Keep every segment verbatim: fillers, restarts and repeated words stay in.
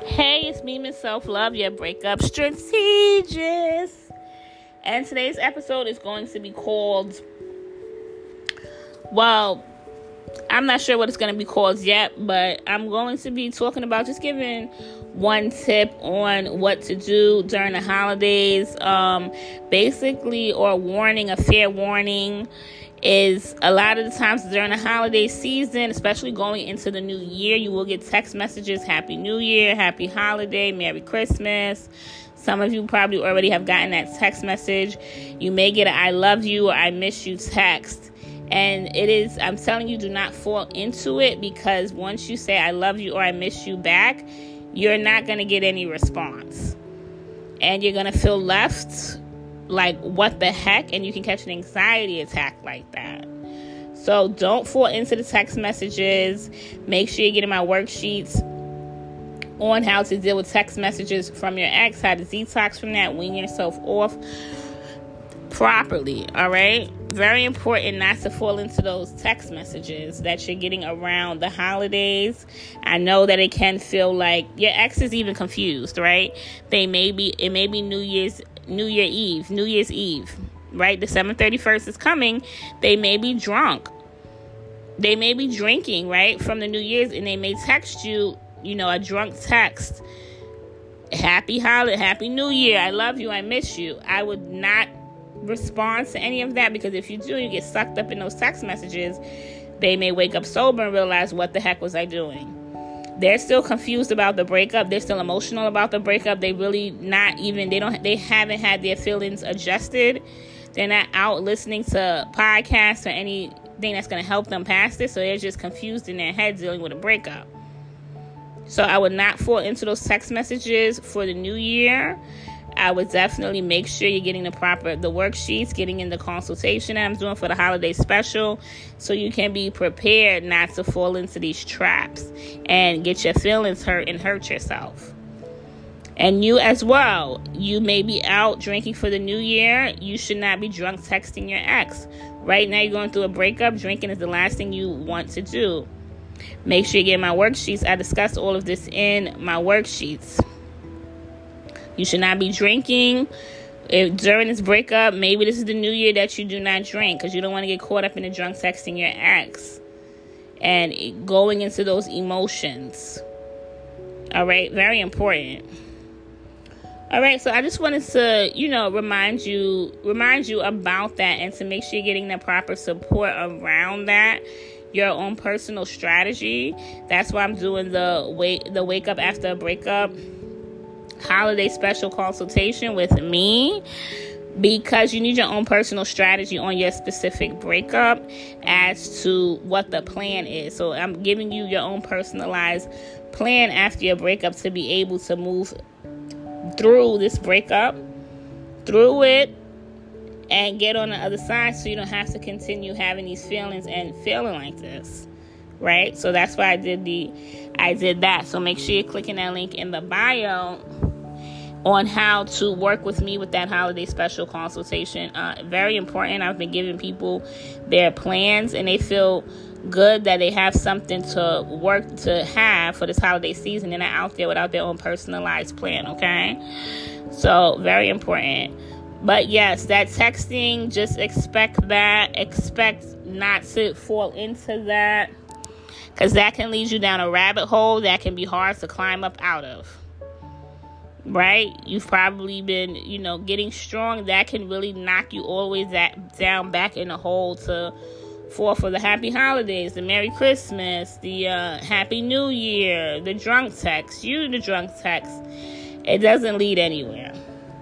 Hey, it's me, Miss Self-Love, your breakup strategist. And today's episode is going to be called, well, I'm not sure what it's going to be called yet, but I'm going to be talking about just giving one tip on what to do during the holidays. Um, basically, or warning, a fair warning, is a lot of the times during the holiday season, especially going into the new year, you will get text messages, Happy New Year, Happy Holiday, Merry Christmas. Some of you probably already have gotten that text message. You may get an I love you or I miss you text. And it is, I'm telling you, do not fall into it, because once you say I love you or I miss you back, you're not going to get any response. And you're going to feel left like, what the heck? And you can catch an anxiety attack like that. So don't fall into the text messages. Make sure you're getting my worksheets on how to deal with text messages from your ex, how to detox from that, wean yourself off properly. All right. Very important not to fall into those text messages that you're getting around the holidays. I know that it can feel like your ex is even confused, right? They may be, it may be New Year's, New Year Eve, New Year's Eve, right? December thirty-first is coming. They may be drunk. They may be drinking, right? From the New Year's, and they may text you, you know, a drunk text. Happy holiday, Happy New Year. I love you. I miss you. I would not respond to any of that, because if you do, you get sucked up in those text messages. They may wake up sober and realize, what the heck was I doing? They're still confused about the breakup. They're still emotional about the breakup. They really not even, they don't, they haven't had their feelings adjusted. They're not out listening to podcasts or anything that's going to help them past this. So they're just confused in their head dealing with a breakup. So I would not fall into those text messages for the new year. I would definitely make sure you're getting the proper, the worksheets, getting in the consultation that I'm doing for the holiday special, so you can be prepared not to fall into these traps and get your feelings hurt and hurt yourself. And you as well, you may be out drinking for the new year. You should not be drunk texting your ex. Right now you're going through a breakup. Drinking is the last thing you want to do. Make sure you get my worksheets. I discussed all of this in my worksheets. You should not be drinking. If during this breakup, maybe this is the new year that you do not drink, because you don't want to get caught up in the drunk texting your ex and going into those emotions. All right, very important. All right, so I just wanted to, you know, remind you, remind you about that, and to make sure you're getting the proper support around that. Your own personal strategy. That's why I'm doing the wake, the wake up after a breakup holiday special consultation with me, because you need your own personal strategy on your specific breakup as to what the plan is. So I'm giving you your own personalized plan after your breakup to be able to move through this breakup, through it, and get on the other side, so you don't have to continue having these feelings and feeling like this. Right? So that's why I did the I did that. So make sure you're clicking that link in the bio on how to work with me with that holiday special consultation. Uh, very important. I've been giving people their plans, and they feel good that they have something to work to have for this holiday season. They're not out there without their own personalized plan, okay? So very important. But yes, that texting, just expect that. Expect not to fall into that, because that can lead you down a rabbit hole that can be hard to climb up out of. Right? You've probably been, you know, getting strong. That can really knock you always that down back in the hole to fall for the happy holidays, the Merry Christmas, the uh, Happy New Year, the drunk text, you the drunk text. It doesn't lead anywhere.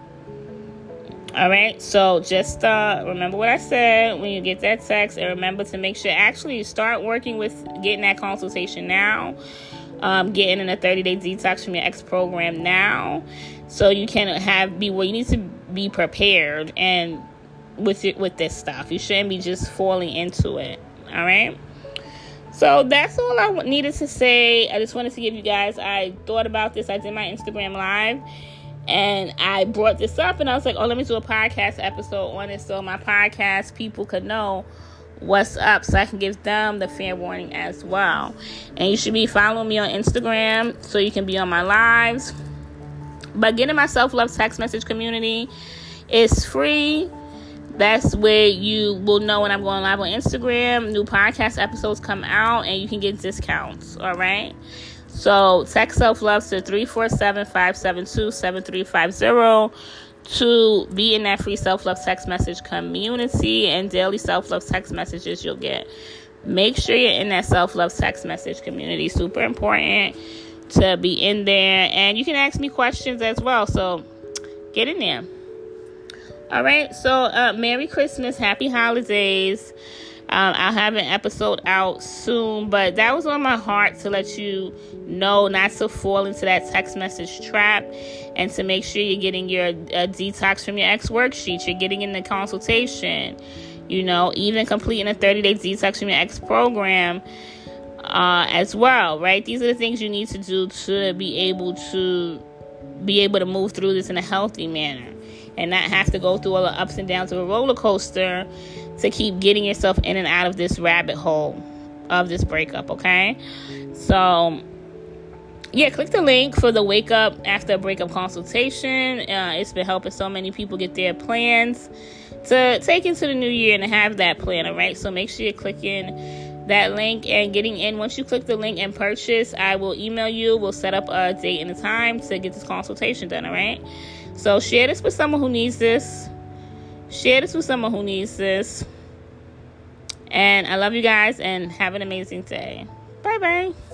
All right? So just uh, remember what I said when you get that text, and remember to make sure actually you start working with getting that consultation now. Um, getting in a thirty-day detox from your ex program now, so you can have be well. You need to be prepared and with it, with this stuff. You shouldn't be just falling into it. All right. So that's all I needed to say. I just wanted to give you guys. I thought about this. I did my Instagram live, and I brought this up, and I was like, "Oh, let me do a podcast episode on it, so my podcast people could know what's up so I can give them the fair warning as well. And you should be following me on Instagram so you can be on my lives. But get in my self-love text message community. It's free. That's where you will know when I'm going live on Instagram. New podcast episodes come out and you can get discounts. All right. So text self-love to three four seven, five seven two, seven three five zero to be in that free self-love text message community and daily self-love text messages you'll get. Make sure you're in that self-love text message community. Super important to be in there. And you can ask me questions as well. So get in there. All right. So uh, Merry Christmas. Happy holidays. Um, I'll have an episode out soon, but that was on my heart to let you know not to fall into that text message trap and to make sure you're getting your uh, detox from your ex worksheet. You're getting in the consultation, you know, even completing a thirty-day detox from your ex program uh, as well, right? These are the things you need to do to be able to be able to move through this in a healthy manner and not have to go through all the ups and downs of a roller coaster to keep getting yourself in and out of this rabbit hole of this breakup, okay? So, yeah, click the link for the Wake Up After a Breakup consultation. Uh, it's been helping so many people get their plans to take into the new year and have that plan, all right? So make sure you're clicking that link and getting in. Once you click the link and purchase, I will email you. We'll set up a date and a time to get this consultation done, all right? So share this with someone who needs this. Share this with someone who needs this. And I love you guys and have an amazing day. Bye-bye.